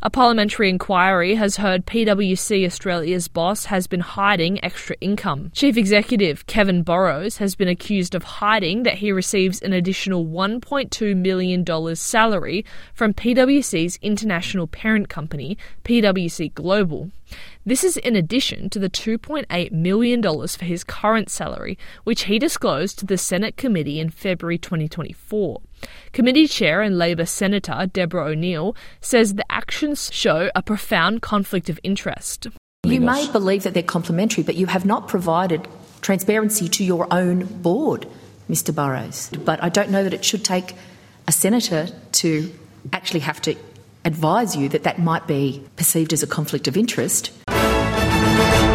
A parliamentary inquiry has heard PwC Australia's boss has been hiding extra income. Chief Executive Kevin Burrows has been accused of hiding that he receives an additional $1.2 million salary from PwC's international parent company, PwC Global. This is in addition to the $2.8 million for his current salary, which he disclosed to the Senate committee in February 2024. Committee Chair and Labor Senator Deborah O'Neill says the actions show a profound conflict of interest. You may believe that they're complementary, but you have not provided transparency to your own board, Mr Burrows. But I don't know that it should take a senator to actually have to advise you that that might be perceived as a conflict of interest.